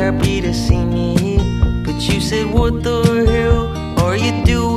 happy to see me. But you said, what the hell are you doing?